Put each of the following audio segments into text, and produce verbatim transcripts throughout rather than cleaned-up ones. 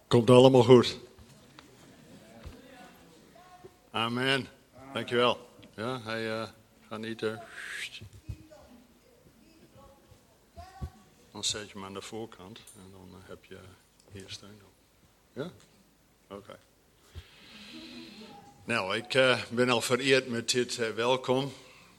Komt allemaal goed. Amen. Dankjewel. Ja, hij uh, gaat niet... Uh, dan zet je hem aan de voorkant en dan uh, heb je hier steun op. Ja? Oké. Okay. Nou, ik uh, ben al vereerd met dit uh, welkom.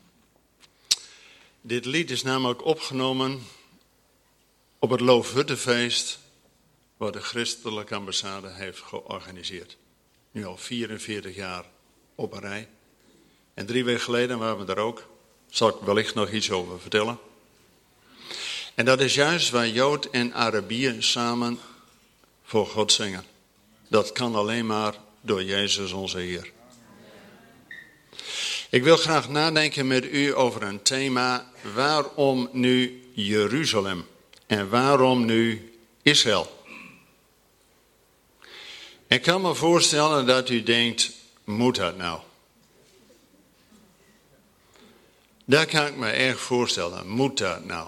Dit lied is namelijk opgenomen op het Loofhuttenfeest, wat de Christelijke Ambassade heeft georganiseerd. Nu al vierenveertig jaar op een rij. En drie weken geleden waren we er ook. Zal ik wellicht nog iets over vertellen. En dat is juist waar Jood en Arabier samen voor God zingen. Dat kan alleen maar door Jezus onze Heer. Ik wil graag nadenken met u over een thema. Waarom nu Jeruzalem? En waarom nu Israël? Ik kan me voorstellen dat u denkt, moet dat nou? Dat kan ik me erg voorstellen, moet dat nou?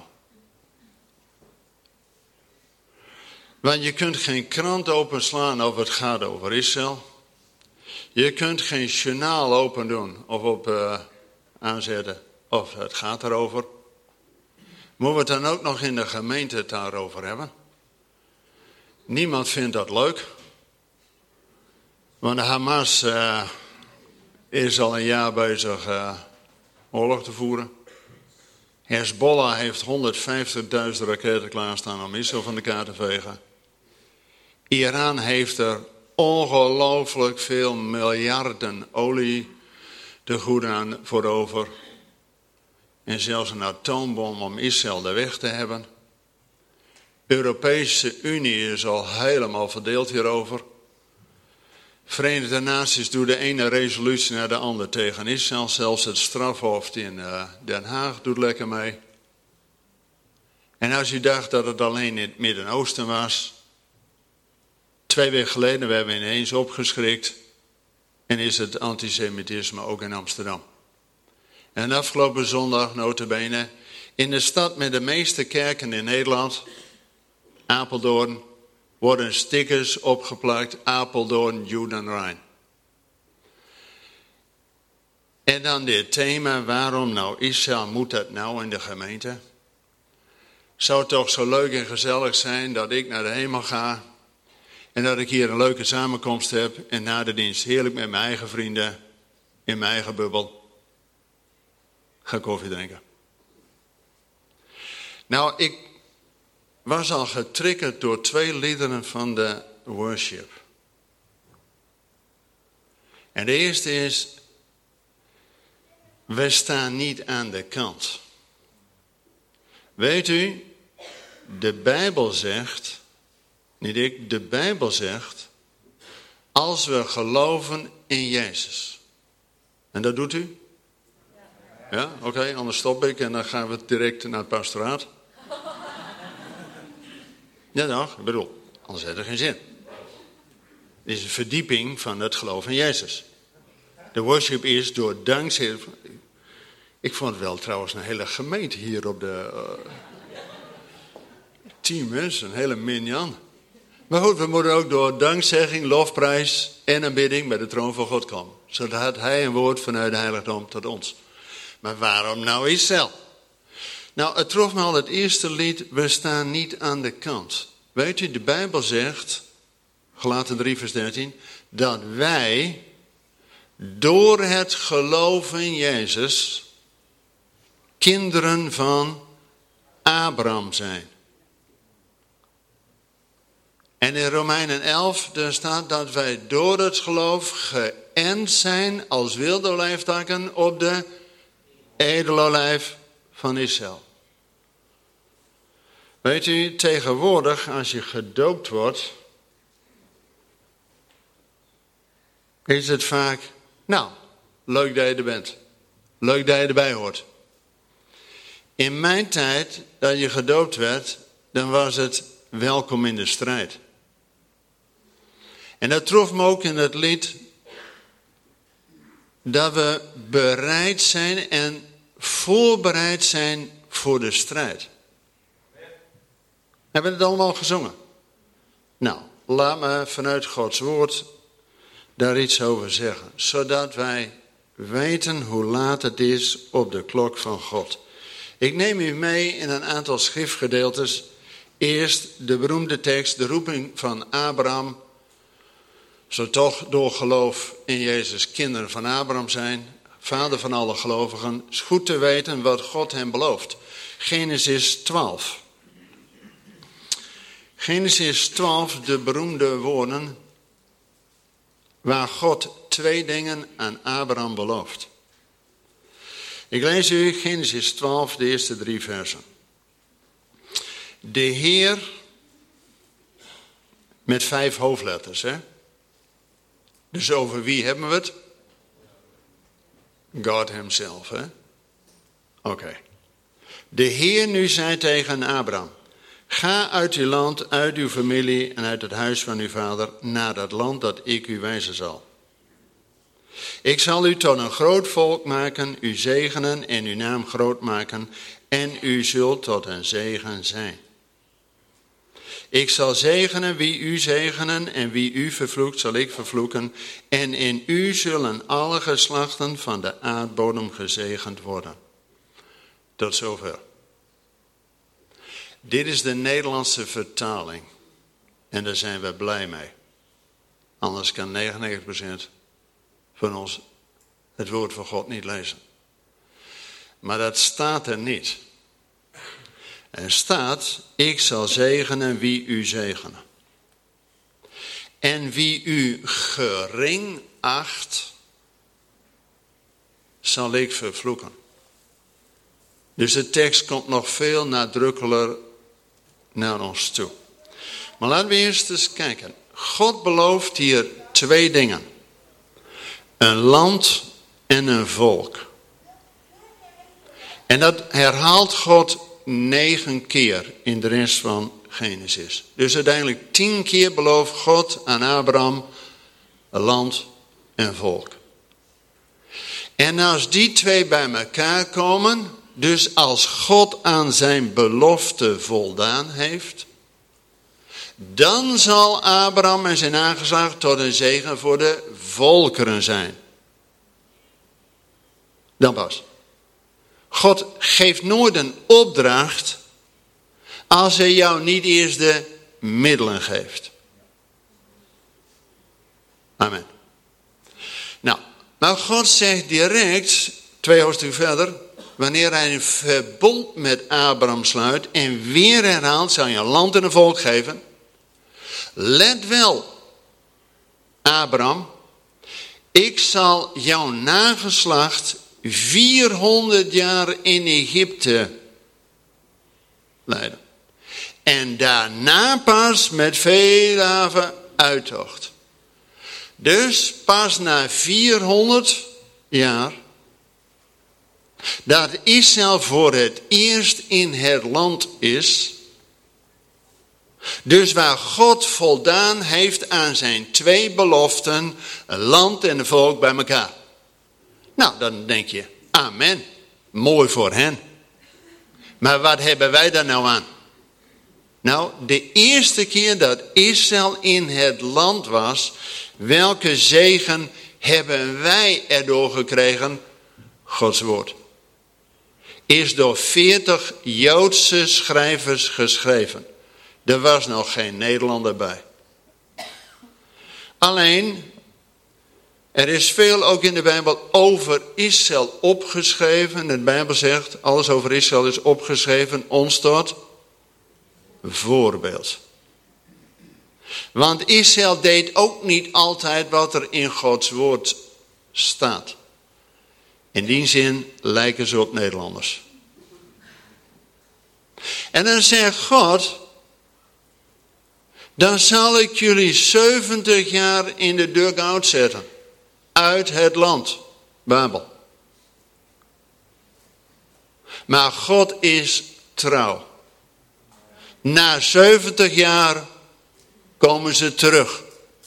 Want je kunt geen krant openslaan of het gaat over Israël. Je kunt geen journaal open doen of op uh, aanzetten of het gaat erover. Moeten we het dan ook nog in de gemeente het daarover hebben? Niemand vindt dat leuk. Want de Hamas uh, is al een jaar bezig uh, oorlog te voeren. Hezbollah heeft honderdvijftigduizend raketten klaarstaan om Israël van de kaart te vegen. Iran heeft er ongelooflijk veel miljarden olie te goed aan voor over. En zelfs een atoombom om Israël de weg te hebben. De Europese Unie is al helemaal verdeeld hierover. Verenigde Naties doen de ene resolutie naar de andere tegen Israël. Zelfs het strafhof in uh, Den Haag doet lekker mee. En als u dacht dat het alleen in het Midden-Oosten was. Twee weken geleden werden we ineens opgeschrikt. En is het antisemitisme ook in Amsterdam. En afgelopen zondag, nota bene, in de stad met de meeste kerken in Nederland, Apeldoorn, worden stickers opgeplakt, Apeldoorn, Judenrein. En dan dit thema, waarom nou Israël, moet dat nou in de gemeente? Zou het toch zo leuk en gezellig zijn dat ik naar de hemel ga en dat ik hier een leuke samenkomst heb en na de dienst heerlijk met mijn eigen vrienden in mijn eigen bubbel ga koffie drinken. Nou, ik was al getriggerd door twee liederen van de worship. En de eerste is, we staan niet aan de kant. Weet u, de Bijbel zegt, niet ik, de Bijbel zegt, als we geloven in Jezus. En dat doet u? Ja, oké, okay, anders stop ik en dan gaan we direct naar het pastoraat. Ja, nog, ik bedoel, anders heeft het geen zin. Het is een verdieping van het geloof in Jezus. De worship is door dankzij... Ik vond het wel trouwens een hele gemeente hier op de... Uh, tien mensen, een hele minjan. Maar goed, we moeten ook door dankzegging, lofprijs en aanbidding bij de troon van God komen. Zodat hij een woord vanuit de heiligdom tot ons. Maar waarom nou Israël? Nou, het trof me al het eerste lied, we staan niet aan de kant. Weet u, de Bijbel zegt, Galaten drie vers dertien, dat wij door het geloof in Jezus kinderen van Abraham zijn. En in Romeinen elf, daar staat dat wij door het geloof geënt zijn als wilde olijftakken op de edele olijf van Israël. Weet u, tegenwoordig als je gedoopt wordt, is het vaak, nou, leuk dat je er bent. Leuk dat je erbij hoort. In mijn tijd, dat je gedoopt werd, dan was het welkom in de strijd. En dat trof me ook in het lied, dat we bereid zijn en voorbereid zijn voor de strijd. Hebben we het allemaal gezongen? Nou, laat me vanuit Gods woord daar iets over zeggen. Zodat wij weten hoe laat het is op de klok van God. Ik neem u mee in een aantal schriftgedeeltes. Eerst de beroemde tekst, de roeping van Abraham. Zo toch door geloof in Jezus kinderen van Abraham zijn. Vader van alle gelovigen. Het is goed te weten wat God hem belooft. Genesis twaalf. Genesis twaalf, de beroemde woorden waar God twee dingen aan Abraham belooft. Ik lees u Genesis twaalf, de eerste drie versen. De Heer, met vijf hoofdletters, hè? Dus over wie hebben we het? God himself, hè? Oké. Okay. De Heer nu zei tegen Abraham: ga uit uw land, uit uw familie en uit het huis van uw vader naar dat land dat ik u wijzen zal. Ik zal u tot een groot volk maken, u zegenen en uw naam groot maken en u zult tot een zegen zijn. Ik zal zegenen wie u zegenen en wie u vervloekt zal ik vervloeken en in u zullen alle geslachten van de aardbodem gezegend worden. Tot zover. Dit is de Nederlandse vertaling. En daar zijn we blij mee. Anders kan negenennegentig procent van ons het woord van God niet lezen. Maar dat staat er niet. Er staat: ik zal zegenen wie u zegenen. En wie u gering acht, zal ik vervloeken. Dus de tekst komt nog veel nadrukkelijker naar ons toe. Maar laten we eerst eens kijken. God belooft hier twee dingen. Een land en een volk. En dat herhaalt God negen keer in de rest van Genesis. Dus uiteindelijk tien keer belooft God aan Abraham een land en volk. En als die twee bij elkaar komen, dus als God aan zijn belofte voldaan heeft, dan zal Abraham en zijn nageslacht tot een zegen voor de volkeren zijn. Dan pas. God geeft nooit een opdracht als hij jou niet eerst de middelen geeft. Amen. Nou, maar God zegt direct, twee hoofdstukken verder, wanneer hij een verbond met Abraham sluit en weer herhaalt, zal je een land en een volk geven. Let wel, Abraham, ik zal jouw nageslacht vierhonderd jaar in Egypte leiden. En daarna pas met vele haven uittocht. Dus pas na vierhonderd jaar, dat Israël voor het eerst in het land is. Dus waar God voldaan heeft aan zijn twee beloften, een land en een volk bij elkaar. Nou, dan denk je, amen, mooi voor hen. Maar wat hebben wij daar nou aan? Nou, de eerste keer dat Israël in het land was, welke zegen hebben wij erdoor gekregen? Gods woord. Is door veertig Joodse schrijvers geschreven. Er was nog geen Nederlander bij. Alleen, er is veel ook in de Bijbel over Israël opgeschreven. De Bijbel zegt, alles over Israël is opgeschreven, ons tot voorbeeld. Want Israël deed ook niet altijd wat er in Gods woord staat. In die zin lijken ze op Nederlanders. En dan zegt God, dan zal ik jullie zeventig jaar in de dugout zetten. Uit het land, Babel. Maar God is trouw. Na zeventig jaar komen ze terug.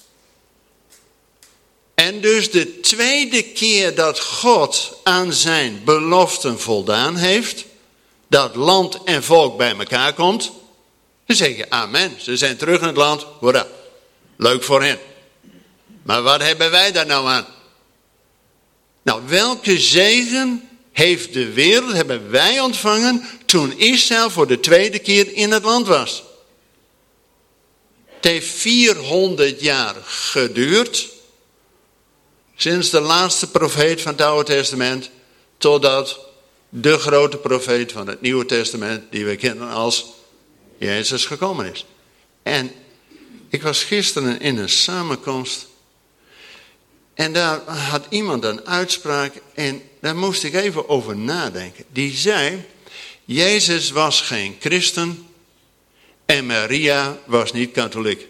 En dus de tweede keer dat God aan zijn beloften voldaan heeft, dat land en volk bij elkaar komt, dan zeg je amen. Ze zijn terug in het land, hoera. Leuk voor hen. Maar wat hebben wij daar nou aan? Nou, welke zegen heeft de wereld, hebben wij ontvangen toen Israël voor de tweede keer in het land was? Het heeft vierhonderd jaar geduurd, sinds de laatste profeet van het Oude Testament, totdat de grote profeet van het Nieuwe Testament, die we kennen als Jezus, gekomen is. En ik was gisteren in een samenkomst en daar had iemand een uitspraak en daar moest ik even over nadenken. Die zei, Jezus was geen christen en Maria was niet katholiek.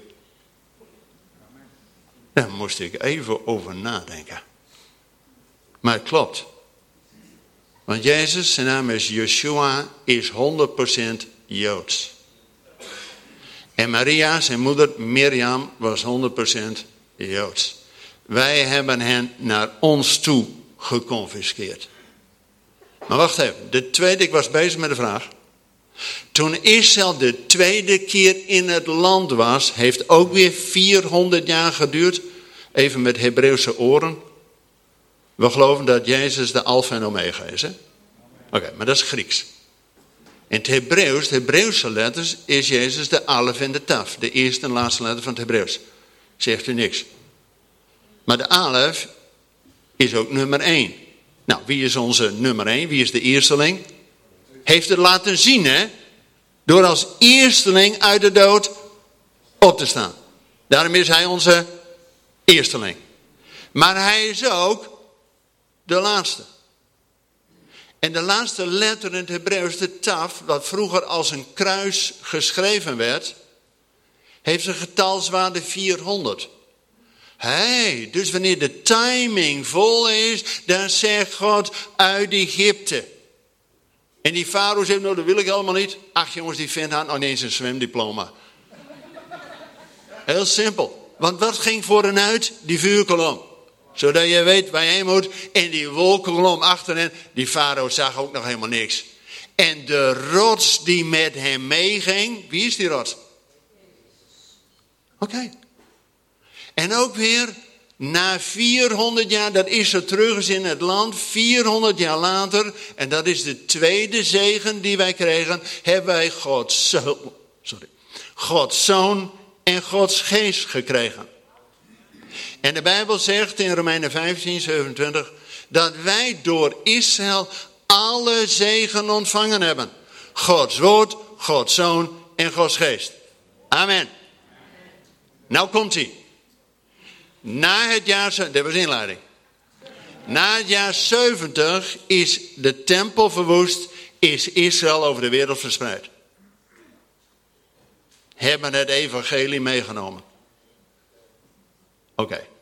Daar moest ik even over nadenken. Maar het klopt. Want Jezus, zijn naam is Yeshua, is honderd procent Joods. En Maria, zijn moeder Mirjam, was honderd procent Joods. Wij hebben hen naar ons toe geconfiskeerd. Maar wacht even, de tweede, ik was bezig met de vraag. Toen Israël de tweede keer in het land was, heeft ook weer vierhonderd jaar geduurd. Even met Hebreeuwse oren. We geloven dat Jezus de Alpha en Omega is. Oké, okay, maar dat is Grieks. In het Hebreeuws, de Hebreeuwse letters, is Jezus de Alef en de Taf. De eerste en laatste letter van het Hebreeuws. Zegt u niks. Maar de Alef is ook nummer één. Nou, wie is onze nummer één? Wie is de eersteling? Heeft het laten zien, hè? Door als eersteling uit de dood op te staan. Daarom is hij onze eersteling. Maar hij is ook de laatste. En de laatste letter in het Hebreeuws, de taf, dat vroeger als een kruis geschreven werd, heeft een getalswaarde vierhonderd. Hé, hey, dus wanneer de timing vol is, dan zegt God uit Egypte. En die farao zegt, nou dat wil ik helemaal niet. Ach jongens, die vent had nog niet eens een zwemdiploma. Heel simpel. Want wat ging voor hen uit? Die vuurkolom. Zodat je weet waar je heen moet. En die wolkolom achter hen. Die farao zag ook nog helemaal niks. En de rots die met hem meeging. Wie is die rots? Oké. Okay. En ook weer na vierhonderd jaar, dat is er terug is in het land, vierhonderd jaar later, en dat is de tweede zegen die wij kregen, hebben wij Gods Zoon, sorry, Gods Zoon en Gods Geest gekregen. En de Bijbel zegt in Romeinen vijftien, zevenentwintig, dat wij door Israël alle zegen ontvangen hebben. Gods woord, Gods Zoon en Gods Geest. Amen. Nou komt hij. Na het jaar, dat was inleiding. Na het jaar zeventig is de tempel verwoest, is Israël over de wereld verspreid. Hebben het evangelie meegenomen. Oké. Okay.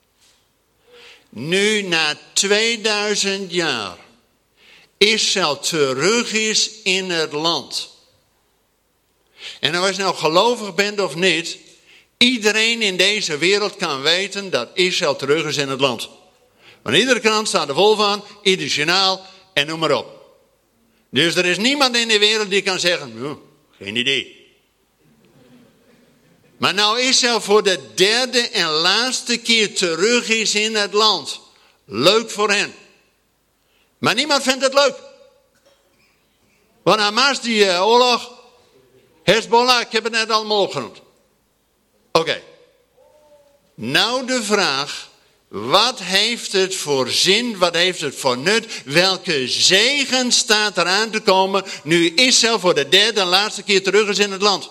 Nu na tweeduizend jaar Israël terug is in het land. En nou als je nou gelovig bent of niet, iedereen in deze wereld kan weten dat Israël terug is in het land. Want iedere krant staat er vol van, ieder journaal en noem maar op. Dus er is niemand in de wereld die kan zeggen, oh, geen idee. Maar nou Israël voor de derde en laatste keer terug is in het land. Leuk voor hen. Maar niemand vindt het leuk. Want Hamas die uh, oorlog, Hezbollah, ik heb het net allemaal opgenoemd. Oké. Okay. Nou de vraag, wat heeft het voor zin, wat heeft het voor nut, welke zegen staat eraan te komen nu Israël voor de derde en laatste keer terug is in het land?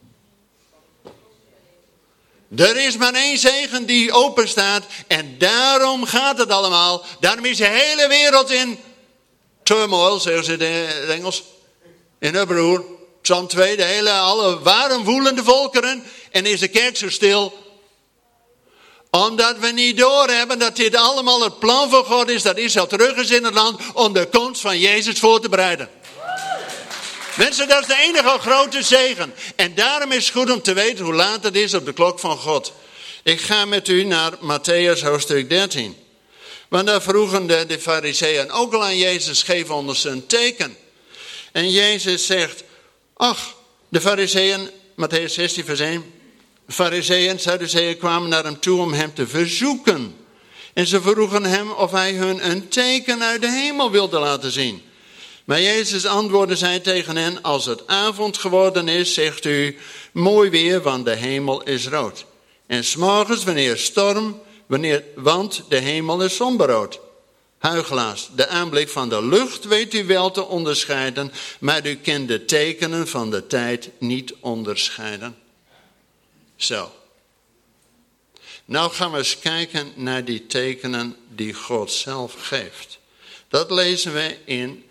Er is maar één zegen die open staat en daarom gaat het allemaal. Daarom is de hele wereld in turmoil, zeggen ze in het Engels, in uproer. Psalm twee, de hele, alle warm woelende volkeren en is de kerk zo stil. Omdat we niet doorhebben dat dit allemaal het plan van God is, dat Israël terug is in het land om de komst van Jezus voor te bereiden. Mensen, dat is de enige grote zegen. En daarom is het goed om te weten hoe laat het is op de klok van God. Ik ga met u naar Matthäus hoofdstuk dertien. Want daar vroegen de, de fariseeën ook al aan Jezus, geef ons een teken. En Jezus zegt, ach, de fariseeën, Matthäus zestien vers één. Farizeeën en Sadduceeën kwamen naar hem toe om hem te verzoeken. En ze vroegen hem of hij hun een teken uit de hemel wilde laten zien. Maar Jezus antwoordde zij tegen hen: als het avond geworden is, zegt u mooi weer, want de hemel is rood. En 's morgens wanneer storm, wanneer, want de hemel is somberrood. Huichelaars, de aanblik van de lucht weet u wel te onderscheiden, maar u kent de tekenen van de tijd niet onderscheiden. Zo. Nou gaan we eens kijken naar die tekenen die God zelf geeft. Dat lezen we in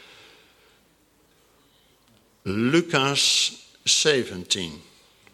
Lucas zeventien.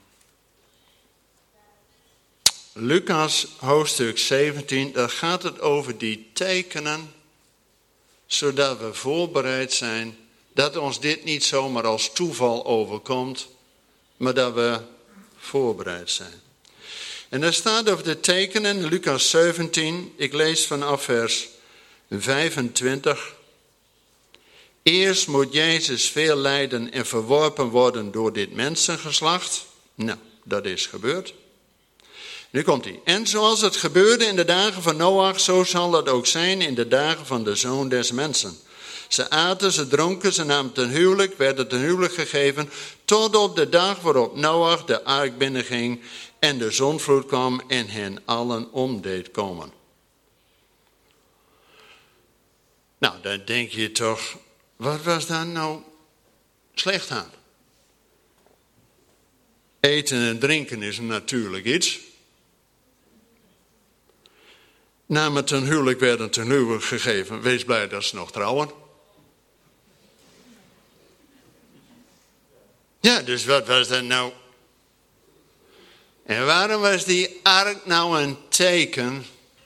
Lucas hoofdstuk zeventien, daar gaat het over die tekenen, zodat we voorbereid zijn, dat ons dit niet zomaar als toeval overkomt, maar dat we voorbereid zijn. En daar staat over de tekenen, Lucas zeventien, ik lees vanaf vers vijfentwintig. Eerst moet Jezus veel lijden en verworpen worden door dit mensengeslacht. Nou, dat is gebeurd. Nu komt hij. En zoals het gebeurde in de dagen van Noach, zo zal het ook zijn in de dagen van de Zoon des Mensen. Ze aten, ze dronken, ze namen ten huwelijk, werden ten huwelijk gegeven, tot op de dag waarop Noach de ark binnenging en de zondvloed kwam en hen allen omdeed komen. Nou, dan denk je toch, wat was daar nou slecht aan? Eten en drinken is natuurlijk iets. Namen ten huwelijk, werden ten huwelijk gegeven. Wees blij dat ze nog trouwen. Ja, dus wat was dat nou? En waarom was die ark nou een teken?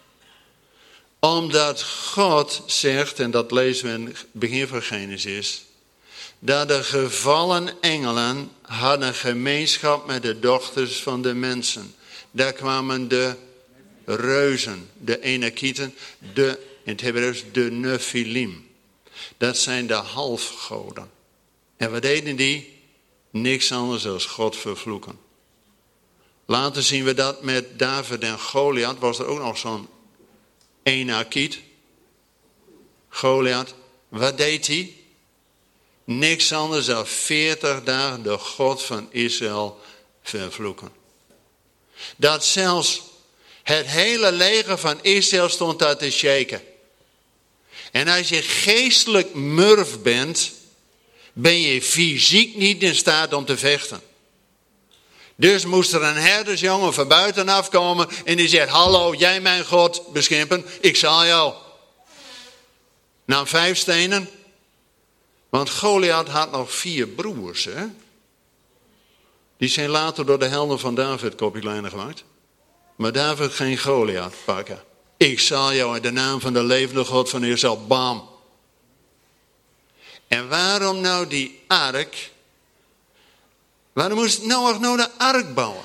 Omdat God zegt, en dat lezen we in het begin van Genesis, dat de gevallen engelen hadden gemeenschap met de dochters van de mensen. Daar kwamen de reuzen, de Enakieten, de, in het Hebreeuws de Nephilim. Dat zijn de halfgoden. En wat deden die? Niks anders dan God vervloeken. Later zien we dat met David en Goliath. Was er ook nog zo'n Enakiet. Goliath. Wat deed hij? Niks anders dan veertig dagen de God van Israël vervloeken. Dat zelfs het hele leger van Israël stond daar te shaken. En als je geestelijk murf bent, ben je fysiek niet in staat om te vechten. Dus moest er een herdersjongen van buitenaf komen en die zegt: hallo, jij mijn God beschimpen, ik zal jou. Nam vijf stenen. Want Goliath had nog vier broers, hè? Die zijn later door de helden van David kopijlijnen gemaakt. Maar David ging Goliath pakken. Ik zal jou in de naam van de levende God van Israël, bam. En waarom nou die ark? Waarom moest Noach nou de ark bouwen?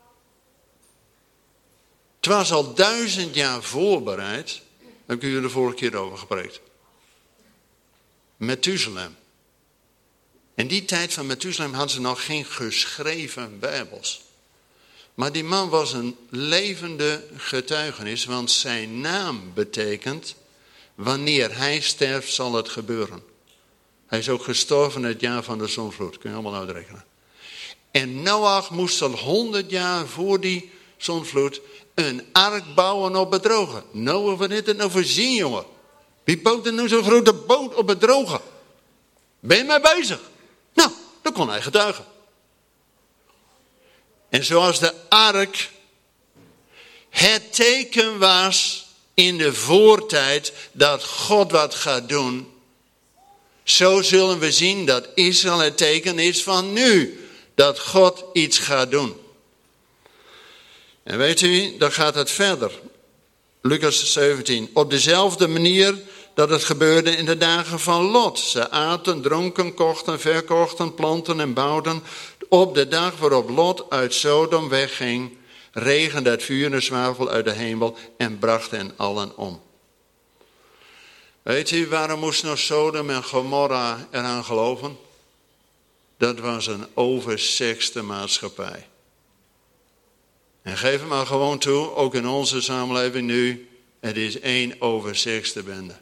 Het was al duizend jaar voorbereid. Daar heb ik u er de vorige keer over gepreekt. Methuselem. In die tijd van Methuselem hadden ze nog geen geschreven Bijbels. Maar die man was een levende getuigenis, want zijn naam betekent: wanneer hij sterft zal het gebeuren. Hij is ook gestorven in het jaar van de zondvloed, kun je allemaal uitrekenen. En Noach moest al honderd jaar voor die zondvloed een ark bouwen op het droge. Noach, wat is het nou voor zin, jongen? Wie bouwt er nou zo'n grote boot op het droge? Ben je mee bezig? Nou, dat kon hij getuigen. En zoals de ark het teken was in de voortijd dat God wat gaat doen, zo zullen we zien dat Israël het teken is van nu, dat God iets gaat doen. En weet u, dan gaat het verder. Lucas zeventien. Op dezelfde manier dat het gebeurde in de dagen van Lot. Ze aten, dronken, kochten, verkochten, planten en bouwden. Op de dag waarop Lot uit Sodom wegging, regende het vuur en zwavel uit de hemel en bracht hen allen om. Weet u waarom moest nog Sodom en Gomorra eraan geloven? Dat was een oversexte maatschappij. En geef het maar gewoon toe, ook in onze samenleving nu, het is één overzichtste bende.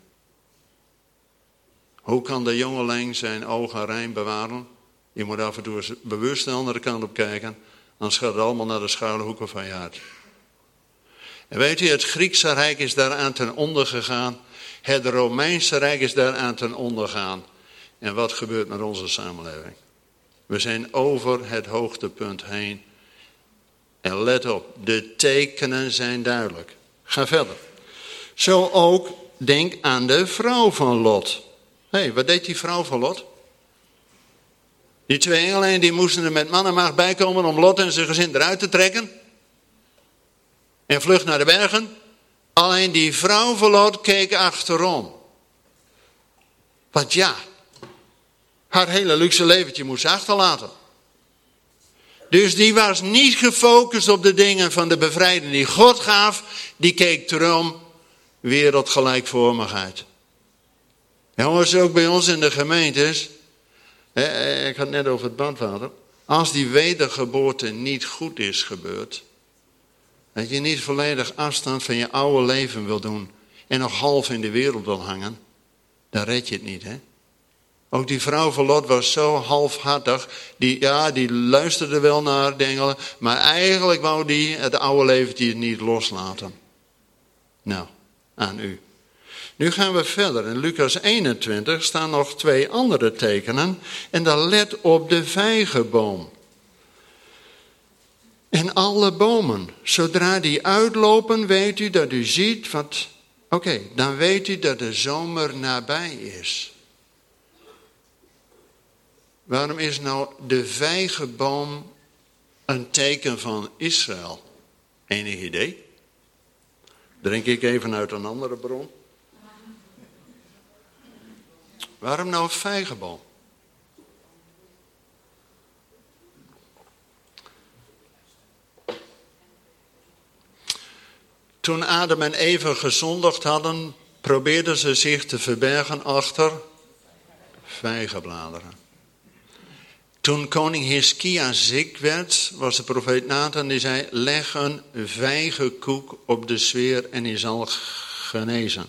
Hoe kan de jongeling zijn ogen rein bewaren? Je moet af en toe eens bewust de andere kant op kijken, anders gaat het allemaal naar de schuilhoeken van je hart. En weet u, het Griekse Rijk is daaraan ten onder gegaan. Het Romeinse Rijk is daaraan ten onder gegaan. En wat gebeurt met onze samenleving? We zijn over het hoogtepunt heen. En let op, de tekenen zijn duidelijk. Ga verder. Zo ook, denk aan de vrouw van Lot. Hé, hey, wat deed die vrouw van Lot? Die twee engelen die moesten er met man en maagd bij komen om Lot en zijn gezin eruit te trekken. En vlucht naar de bergen. Alleen die vrouw van Lot keek achterom. Want ja, haar hele luxe leventje moest ze achterlaten. Dus die was niet gefocust op de dingen van de bevrijding die God gaf. Die keek erom, wereldgelijkvormigheid. Jongens, ook bij ons in de gemeentes. Ik had het net over het bandwater. Als die wedergeboorte niet goed is gebeurd. Dat je niet volledig afstand van je oude leven wil doen. En nog half in de wereld wil hangen. Dan red je het niet, hè. Ook die vrouw van Lot was zo halfhartig. Die, ja, die luisterde wel naar de engelen. Maar eigenlijk wou die het oude leventje niet loslaten. Nou, aan u. Nu gaan we verder. In Lucas eenentwintig staan nog twee andere tekenen. En dan let op de vijgenboom. En alle bomen. Zodra die uitlopen, weet u dat u ziet wat... Oké, okay, dan weet u dat de zomer nabij is. Waarom is nou de vijgenboom een teken van Israël? Enig idee? Drink ik even uit een andere bron. Waarom nou een vijgenboom? Toen Adam en Eva gezondigd hadden, probeerden ze zich te verbergen achter vijgenbladeren. Toen koning Hiskia ziek werd, was de profeet Nathan die zei, leg een vijgenkoek op de sfeer en die zal genezen.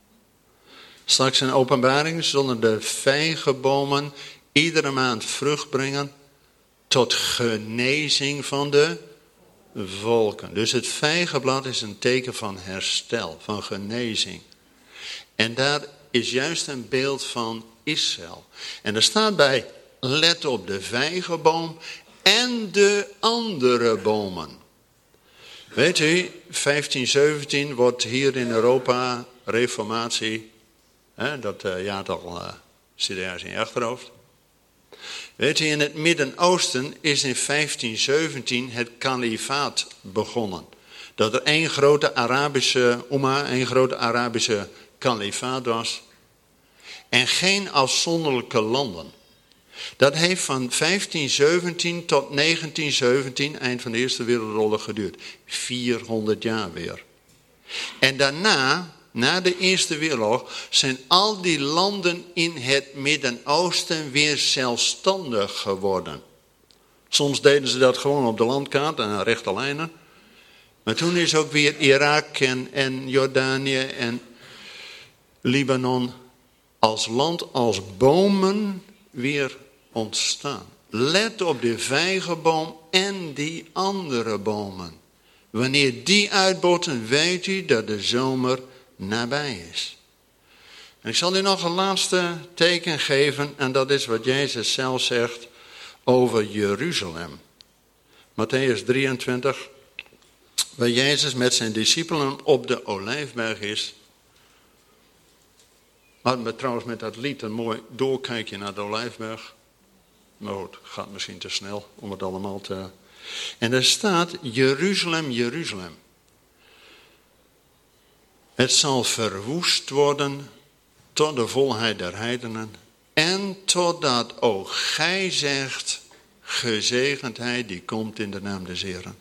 Straks in openbaring zullen de vijgenbomen iedere maand vrucht brengen tot genezing van de volken. Dus het vijgenblad is een teken van herstel, van genezing. En daar is juist een beeld van Israël. En er staat bij, let op de vijgenboom en de andere bomen. Weet u, vijftien zeventien wordt hier in Europa reformatie, hè, dat uh, jaartal uh, zit ergens in je achterhoofd. Weet u, in het Midden-Oosten is in vijftien zeventien het kalifaat begonnen. Dat er één grote Arabische umma, één grote Arabische kalifaat was. En geen afzonderlijke landen. Dat heeft van vijftien zeventien tot negentien zeventien, eind van de Eerste Wereldoorlog, geduurd. vierhonderd jaar weer. En daarna, na de Eerste Wereldoorlog, zijn al die landen in het Midden-Oosten weer zelfstandig geworden. Soms deden ze dat gewoon op de landkaart en rechte lijnen. Maar toen is ook weer Irak en, en Jordanië en Libanon als land, als bomen weer ontstaan. Let op de vijgenboom en die andere bomen. Wanneer die uitbotten, weet u dat de zomer nabij is. En ik zal u nog een laatste teken geven, en dat is wat Jezus zelf zegt over Jeruzalem. Mattheüs drieëntwintig, waar Jezus met zijn discipelen op de Olijfberg is. Hadden we trouwens met dat lied een mooi doorkijkje naar de Olijfberg. Maar goed, gaat misschien te snel om het allemaal te... En daar staat, Jeruzalem, Jeruzalem. Het zal verwoest worden tot de volheid der heidenen. En totdat ook gij zegt, gezegendheid die komt in de naam des Heren.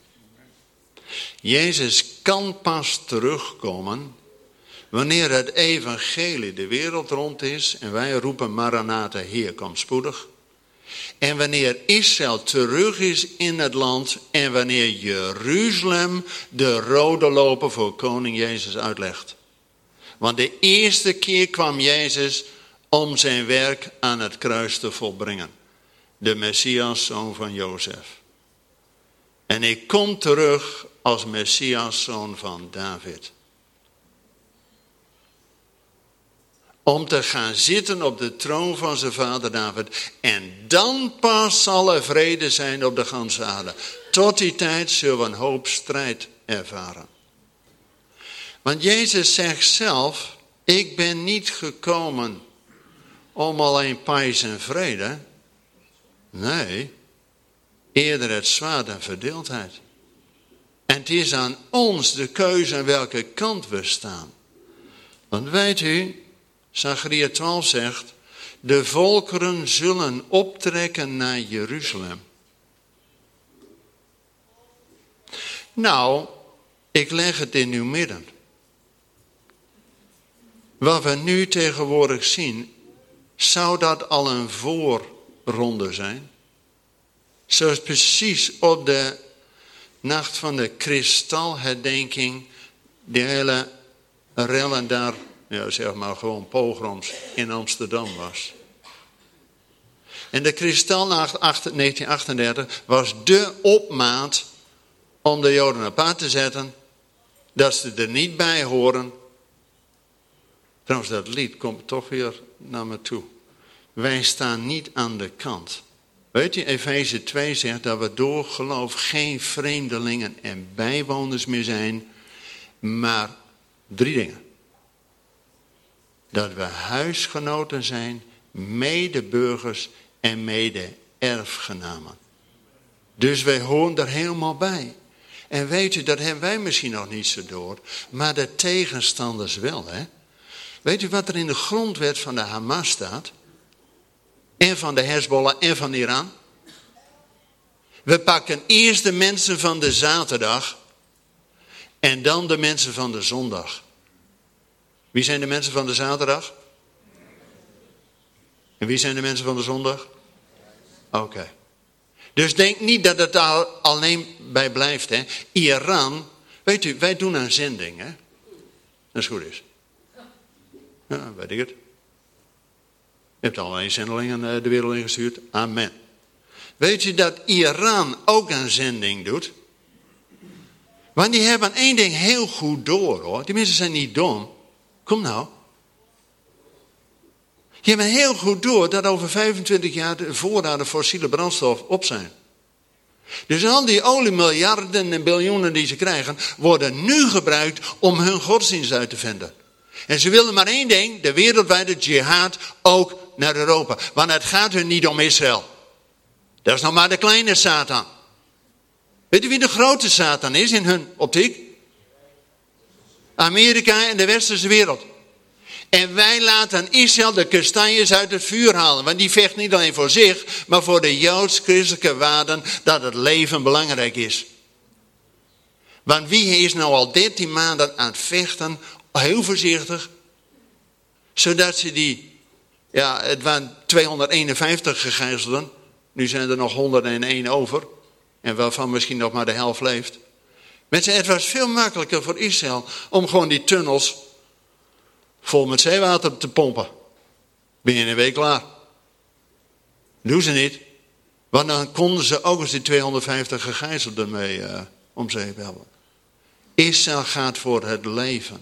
Jezus kan pas terugkomen wanneer het evangelie de wereld rond is en wij roepen Maranatha, Heer, kom spoedig. En wanneer Israël terug is in het land en wanneer Jeruzalem de rode loper voor koning Jezus uitlegt. Want de eerste keer kwam Jezus om zijn werk aan het kruis te volbrengen. De Messias, zoon van Jozef. En ik kom terug als Messias, zoon van David. Om te gaan zitten op de troon van zijn vader David. En dan pas zal er vrede zijn op de ganse aarde. Tot die tijd zullen we een hoop strijd ervaren. Want Jezus zegt zelf, ik ben niet gekomen om alleen pais en vrede. Nee, eerder het zwaard en verdeeldheid. En het is aan ons de keuze aan welke kant we staan. Want weet u, Zacharia twaalf zegt, de volkeren zullen optrekken naar Jeruzalem. Nou, ik leg het in uw midden. Wat we nu tegenwoordig zien, zou dat al een voorronde zijn? Zoals precies op de nacht van de kristalherdenking, de hele rellen daar, ja, zeg maar gewoon pogroms in Amsterdam was. En de kristalnacht negentien achtendertig was de opmaat om de Joden apart te zetten, dat ze er niet bij horen. Trouwens, dat lied komt toch weer naar me toe. Wij staan niet aan de kant. Weet je, Efeze twee zegt dat we door geloof geen vreemdelingen en bijwoners meer zijn, maar drie dingen. Dat we huisgenoten zijn, medeburgers en mede-erfgenamen. Dus wij horen er helemaal bij. En weet u, dat hebben wij misschien nog niet zo door, maar de tegenstanders wel, hè? Weet u wat er in de grondwet van de Hamas staat? En van de Hezbollah en van Iran? We pakken eerst de mensen van de zaterdag en dan de mensen van de zondag. Wie zijn de mensen van de zaterdag? En wie zijn de mensen van de zondag? Oké. Okay. Dus denk niet dat het daar alleen bij blijft. Hè? Iran, weet u, wij doen een zending. Hè? Dat is goed is. Ja, weet ik het. Je hebt allerlei zendelingen de wereld ingestuurd. Amen. Weet je dat Iran ook een zending doet? Want die hebben één ding heel goed door, hoor. Die mensen zijn niet dom. Kom nou. Die hebben heel goed door dat over vijfentwintig jaar de voorraden fossiele brandstof op zijn. Dus al die oliemiljarden en biljoenen die ze krijgen, worden nu gebruikt om hun godsdienst uit te vinden. En ze willen maar één ding, de wereldwijde jihad ook naar Europa. Want het gaat hun niet om Israël. Dat is nog maar de kleine Satan. Weet u wie de grote Satan is in hun optiek? Amerika en de westerse wereld. En wij laten Israël de kastanjes uit het vuur halen. Want die vecht niet alleen voor zich, maar voor de joods-christelijke waarden dat het leven belangrijk is. Want wie is nou al dertien maanden aan het vechten, heel voorzichtig, zodat ze die, ja, het waren tweehonderdeenenvijftig gegijzelden, nu zijn er nog honderdéén over, en waarvan misschien nog maar de helft leeft. Mensen, het was veel makkelijker voor Israël om gewoon die tunnels vol met zeewater te pompen. Ben je in een week klaar. Doen ze niet. Want dan konden ze ook eens die tweehonderdvijftig gegijzelden mee uh, om zeep hebben. Israël gaat voor het leven.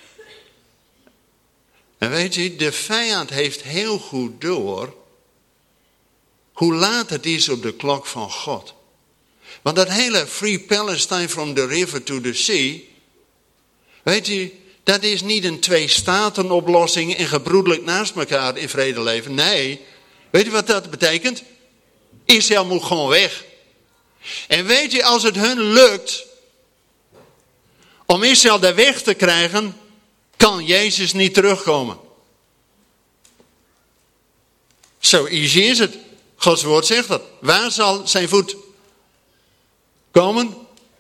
En weet je, de vijand heeft heel goed door hoe laat het is op de klok van God. Want dat hele Free Palestine from the river to the sea, weet je, dat is niet een twee-staten-oplossing en gebroedelijk naast elkaar in vrede leven. Nee, weet je wat dat betekent? Israël moet gewoon weg. En weet je, als het hun lukt om Israël daar weg te krijgen, kan Jezus niet terugkomen. Zo easy is het. Gods woord zegt dat. Waar zal zijn voet komen?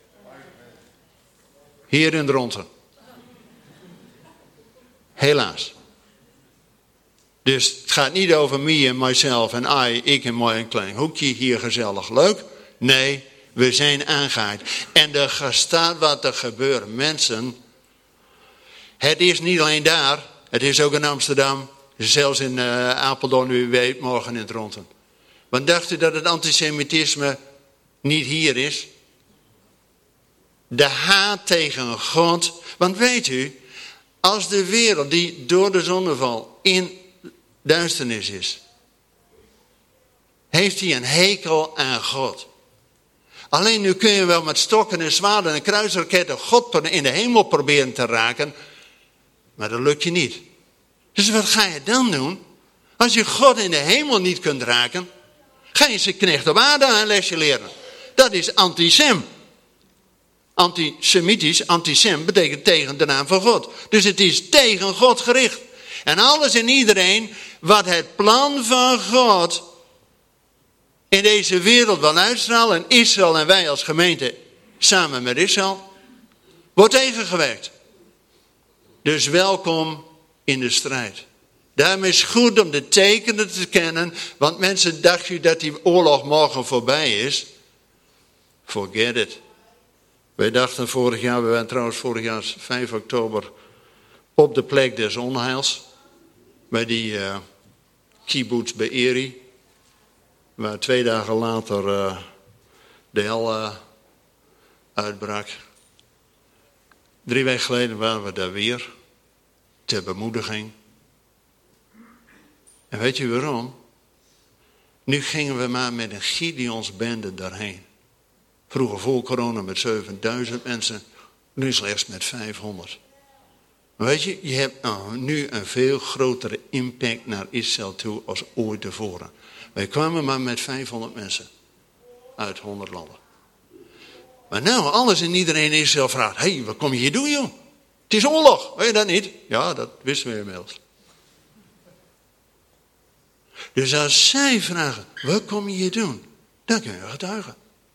Hier in de ronde. Helaas. Dus het gaat niet over me en mijzelf en I, ik en mijn klein hoekje hier gezellig leuk. Nee, we zijn aangehaakt. En er staat wat er gebeurt. Mensen, het is niet alleen daar, het is ook in Amsterdam, zelfs in uh, Apeldoorn, u weet, morgen in het Ronten. Want dacht u dat het antisemitisme niet hier is? De haat tegen God. Want weet u, als de wereld die door de zonneval in duisternis is, heeft hij een hekel aan God. Alleen nu kun je wel met stokken en zwaarden en kruisraketten God in de hemel proberen te raken, maar dat lukt je niet. Dus wat ga je dan doen? Als je God in de hemel niet kunt raken, ga je zijn knecht op aarde een lesje leren. Dat is antisem. Antisemitisch, antisem betekent tegen de naam van God. Dus het is tegen God gericht. En alles en iedereen wat het plan van God in deze wereld wil uitstralen, en Israël en wij als gemeente samen met Israël, wordt tegengewerkt. Dus welkom in de strijd. Daarom is het goed om de tekenen te kennen, want mensen dachten dat die oorlog morgen voorbij is. Forget it. Wij dachten vorig jaar, we waren trouwens vorig jaar vijf oktober op de plek des onheils. Bij die uh, kibbutz Be'eri. Waar twee dagen later uh, de hel uh, uitbrak. Drie weken geleden waren we daar weer. Ter bemoediging. En weet je waarom? Nu gingen we maar met een Gideons bende daarheen. Vroeger voor corona met zevenduizend mensen. Nu slechts met vijfhonderd. Maar weet je, je hebt uh, nu een veel grotere impact naar Israël toe als ooit tevoren. Wij kwamen maar met vijfhonderd mensen. Uit honderd landen. Maar nou, alles en iedereen in Israël vraagt. Hé, hey, wat kom je hier doen joh? Het is oorlog, weet je dat niet? Ja, dat wisten we inmiddels. Dus als zij vragen, wat kom je hier doen? Dan kun je getuigen.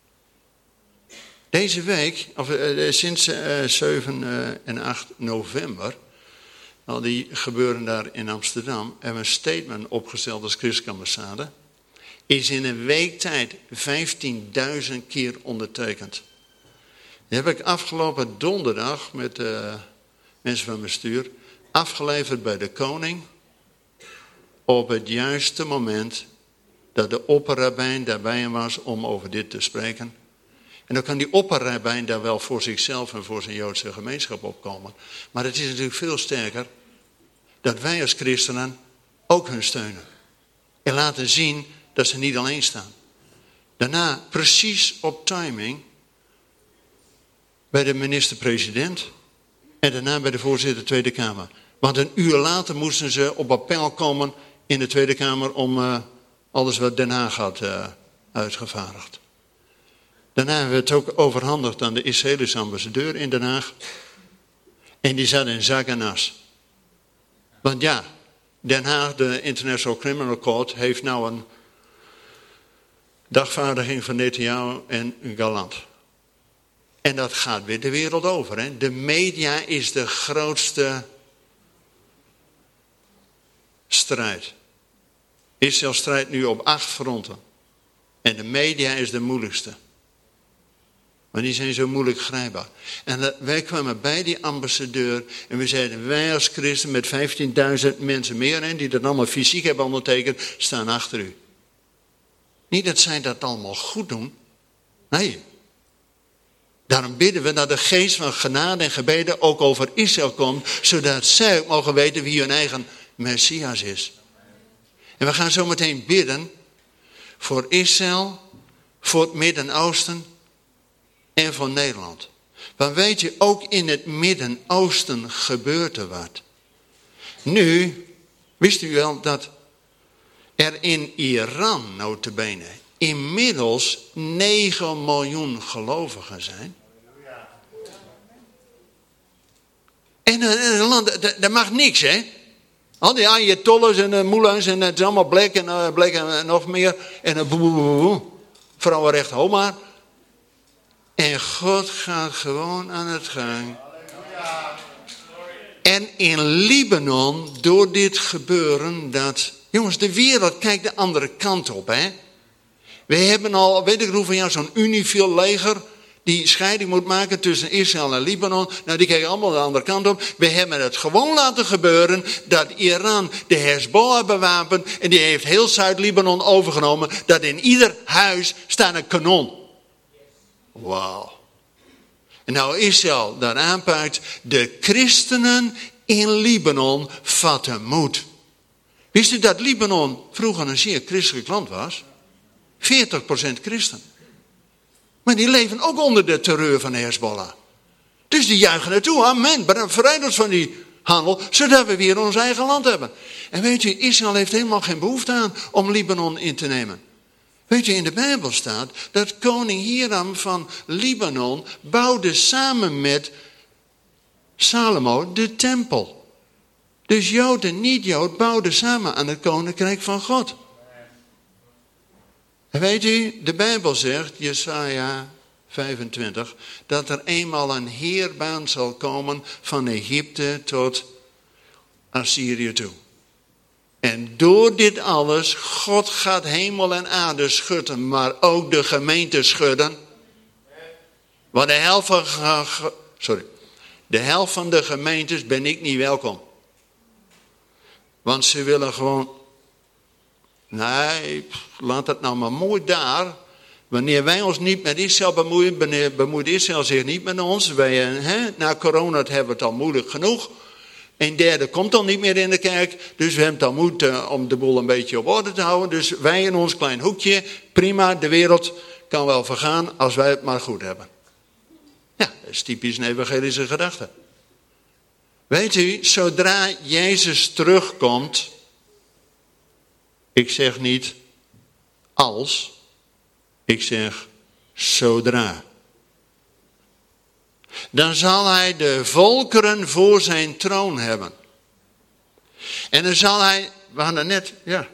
Deze week, of uh, sinds uh, zeven uh, en acht november, al die gebeuren daar in Amsterdam, hebben we een statement opgesteld als christelijke ambassade. Is in een week tijd vijftienduizend keer ondertekend. Die heb ik afgelopen donderdag met uh, mensen van mijn bestuur afgeleverd bij de koning. Op het juiste moment dat de opperrabijn daarbij was om over dit te spreken. En dan kan die opperrabijn daar wel voor zichzelf en voor zijn Joodse gemeenschap opkomen. Maar het is natuurlijk veel sterker dat wij als christenen ook hun steunen. En laten zien dat ze niet alleen staan. Daarna precies op timing bij de minister-president en daarna bij de voorzitter Tweede Kamer. Want een uur later moesten ze op appel komen in de Tweede Kamer om uh, alles wat Den Haag had uh, uitgevaardigd. Daarna hebben we het ook overhandigd aan de Israëlische ambassadeur in Den Haag. En die zat in zak en as. Want ja, Den Haag, de International Criminal Court, heeft nou een dagvaardiging van Netanyahu en Gallant. En dat gaat weer de wereld over. Hè? De media is de grootste strijd. Israël strijdt nu op acht fronten. En de media is de moeilijkste. Maar die zijn zo moeilijk grijpbaar. En wij kwamen bij die ambassadeur en we zeiden, wij als christen met vijftienduizend mensen meer, en die dat allemaal fysiek hebben ondertekend, staan achter u. Niet dat zij dat allemaal goed doen. Nee. Daarom bidden we dat de geest van genade en gebeden ook over Israël komt, zodat zij ook mogen weten wie hun eigen Messias is. En we gaan zo meteen bidden voor Israël, voor het Midden-Oosten en voor Nederland. Want weet je, ook in het Midden-Oosten gebeurt er wat. Nu, wist u wel dat er in Iran, nota bene, inmiddels negen miljoen gelovigen zijn? En een land, dat mag niks, hè? Al die ayatollahs en uh, moulans en het is allemaal black en uh, black en uh, nog meer. En uh, boe, boe, boe, boe. Vrouwenrecht, ho maar. En God gaat gewoon aan het gang. En in Libanon, door dit gebeuren, dat... Jongens, de wereld kijkt de andere kant op, hè. We hebben al, weet ik hoeveel jaar, zo'n Unifil leger... die scheiding moet maken tussen Israël en Libanon. Nou, die kijken allemaal de andere kant op. We hebben het gewoon laten gebeuren dat Iran de Hezbollah bewapent. En die heeft heel Zuid-Libanon overgenomen. Dat in ieder huis staat een kanon. Wauw. En nou Israël dat aanpakt. De christenen in Libanon vatten moed. Wist u dat Libanon vroeger een zeer christelijk land was? veertig procent christen. Maar die leven ook onder de terreur van de Hezbollah. Dus die juichen naartoe. Amen. Bevrijd ons van die handel. Zodat we weer ons eigen land hebben. En weet je, Israël heeft helemaal geen behoefte aan om Libanon in te nemen. Weet je, in de Bijbel staat dat koning Hiram van Libanon bouwde samen met Salomo de tempel. Dus Jood en niet-Jood bouwden samen aan het koninkrijk van God. En weet u, de Bijbel zegt, Jesaja vijfentwintig, dat er eenmaal een heerbaan zal komen van Egypte tot Assyrië toe. En door dit alles, God gaat hemel en aarde schudden, maar ook de gemeente schudden. Want de helft van, sorry, de helft van de gemeentes ben ik niet welkom. Want ze willen gewoon... Nee, laat het nou maar mooi daar. Wanneer wij ons niet met Israël bemoeien, bemoeit Israël zich niet met ons. Wij, hè, na corona hebben we het al moeilijk genoeg. Een derde komt al niet meer in de kerk. Dus we hebben het al moeite om de boel een beetje op orde te houden. Dus wij in ons klein hoekje, prima, de wereld kan wel vergaan als wij het maar goed hebben. Ja, dat is typisch een evangelische gedachte. Weet u, zodra Jezus terugkomt... Ik zeg niet als, ik zeg zodra. Dan zal hij de volkeren voor zijn troon hebben. En dan zal hij, we hadden net, ja.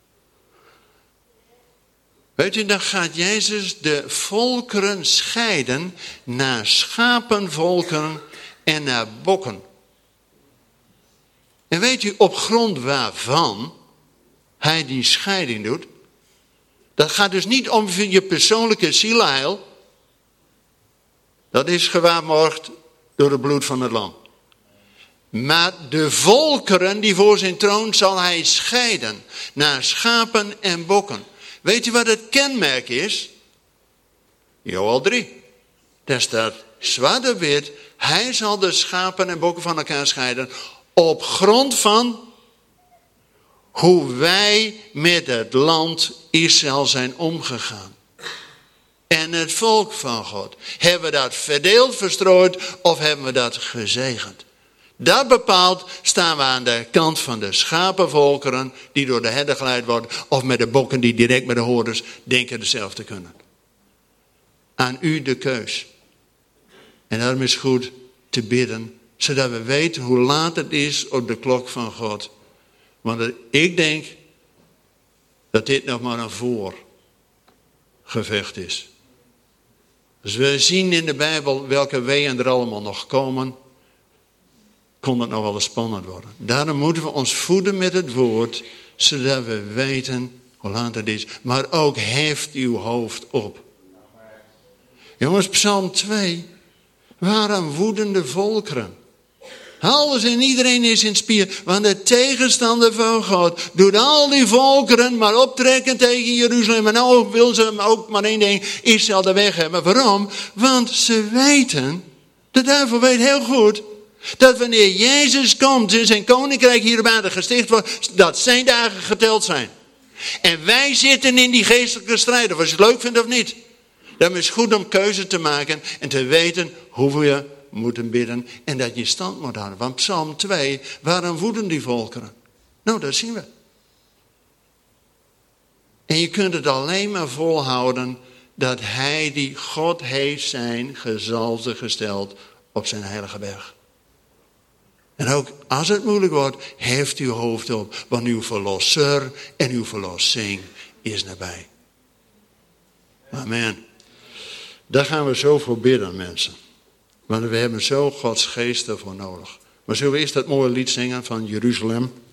Weet u, dan gaat Jezus de volkeren scheiden naar schapenvolkeren en naar bokken. En weet u op grond waarvan hij die scheiding doet? Dat gaat dus niet om je persoonlijke zielheil. Dat is gewaarborgd door het bloed van het lam. Maar de volkeren die voor zijn troon zal hij scheiden naar schapen en bokken. Weet je wat het kenmerk is? Joël drie. Daar staat zwart op wit. Hij zal de schapen en bokken van elkaar scheiden. Op grond van hoe wij met het land Israël zijn omgegaan. En het volk van God. Hebben we dat verdeeld, verstrooid of hebben we dat gezegend? Dat bepaalt, staan we aan de kant van de schapenvolkeren die door de herder geleid worden. Of met de bokken die direct met de hoorders denken hetzelfde te kunnen. Aan u de keus. En daarom is het goed te bidden. Zodat we weten hoe laat het is op de klok van God. Want ik denk dat dit nog maar een voorgevecht is. Dus we zien in de Bijbel welke weeën er allemaal nog komen. Kon het nog wel eens spannend worden. Daarom moeten we ons voeden met het woord. Zodat we weten hoe laat het is. Maar ook heft uw hoofd op. Jongens, Psalm twee. Waren woedende volkeren. Alles en iedereen is in spier. Want de tegenstander van God doet al die volkeren maar optrekken tegen Jeruzalem. En nou wil ze ook maar één ding, Israël de weg hebben. Waarom? Want ze weten, de duivel weet heel goed, dat wanneer Jezus komt en zijn koninkrijk hier op aarde gesticht wordt, dat zijn dagen geteld zijn. En wij zitten in die geestelijke strijd, of als je het leuk vindt of niet. Dan is het goed om keuze te maken en te weten hoe we moeten bidden en dat je stand moet houden. Want Psalm twee, waarom woeden die volkeren? Nou, dat zien we. En je kunt het alleen maar volhouden dat hij die God heeft zijn gezalfde gesteld op zijn heilige berg. En ook als het moeilijk wordt, heft uw hoofd op, want uw verlosser en uw verlossing is nabij. Amen. Daar gaan we zo voor bidden, mensen. Want we hebben zo Gods geest ervoor nodig. Maar zullen we eerst dat mooie lied zingen van Jeruzalem?